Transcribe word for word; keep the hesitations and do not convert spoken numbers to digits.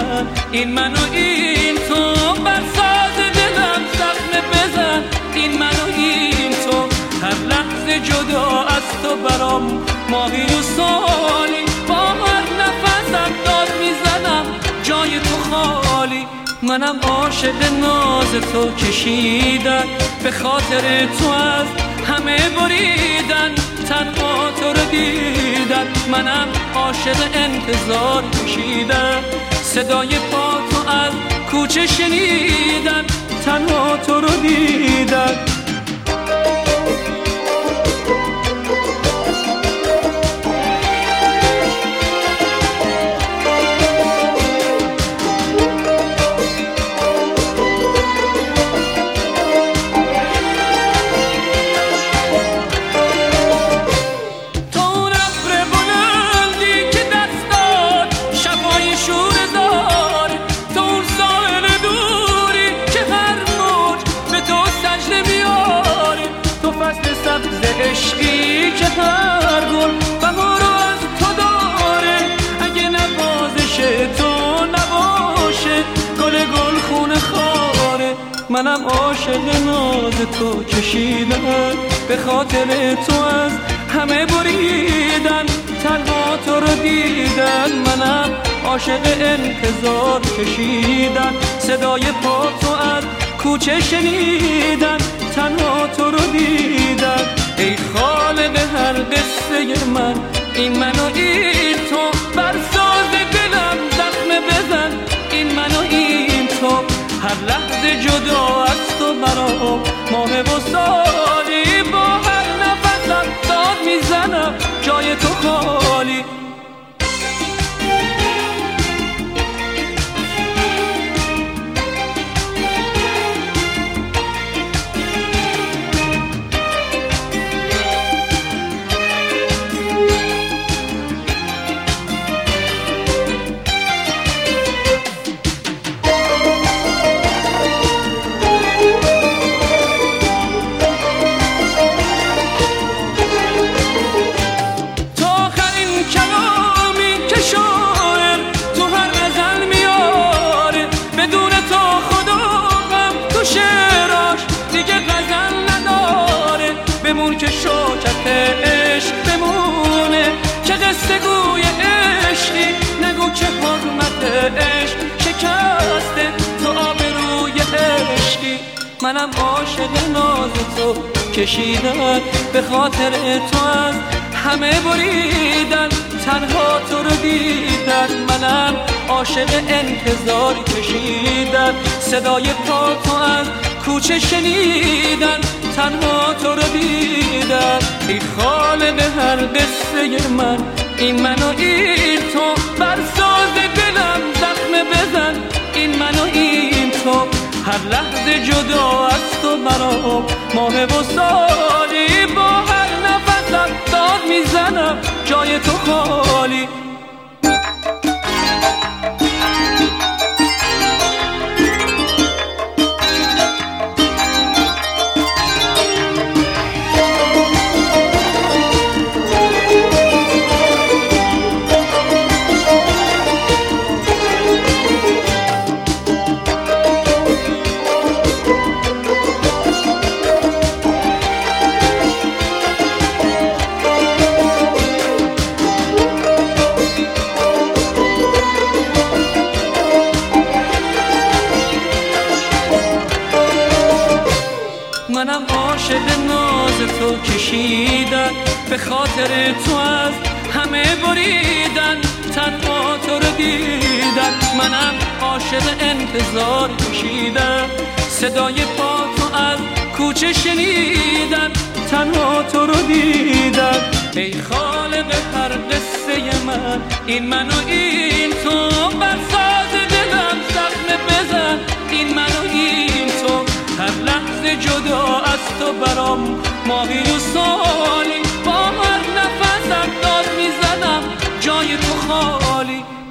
من، این من و این تو، بر ساز دلم زخم بزن، این من و این تو، هر لحظه جدا از تو برام ماهی و سالی، با هر نفسم داد میزنم جای تو خالی. منم عاشق ناز تو کشیدن، به خاطر تو از همه بریدن، تنها تو رو دیدن. منم عاشق انتظار کشیدن، صدای پا تو از کوچه شنیدن، تنها تو رو دیدن. عشقی که هر گل بهار از تو داره، اگه نوازش تو نباشه گل گل خونه خاره. منم عاشق ناز تو کشیدن، به خاطر تو از همه بریدن، تنها تو رو دیدن. منم عاشق انتظار کشیدن، صدای پا تو از کوچه شنیدن، تنها تو رو دیدن. ای خالق هر قصه من، این من و این تو، بر ساز دلم زخم بزن، این من و این تو، هر لحظه جدا از تو برام ماه و سالی، با هر نفسم داد میزنم جای تو خالی. بمون که شوکت عشق بمونه، که قصه گوی عشقی، نگو که حرمت عشق شکسته تو آبروی عشقی. منم عاشق ناز تو کشیدن، به خاطر تو از همه بریدن، تنها تو رو دیدن. منم عاشق انتظار کشیدن، صدای پا تو از کوچه شنیدن، تنها تو رو دیدن. ای خالق هر قصه من، این من و این تو، بر ساز دلم زخم بزن، این من و این تو، هر لحظه جدا از تو برام ماه و سالی، با هر نفسم داد میزنم جای تو خالی. منم عاشق ناز تو کشیدن، به خاطر تو از همه بریدن، تنها تو رو دیدن. منم عاشق انتظار کشیدن، صدای پا تو از کوچه شنیدن، تنها تو رو دیدن. ای خالق هر قصه من، این من و این تو، بر ساز دلم زخم بزن، این من و این تو، هر لحظه جدا از تو برام ماهی و سالی، با هر نفسم داد میزنم جای تو خالی.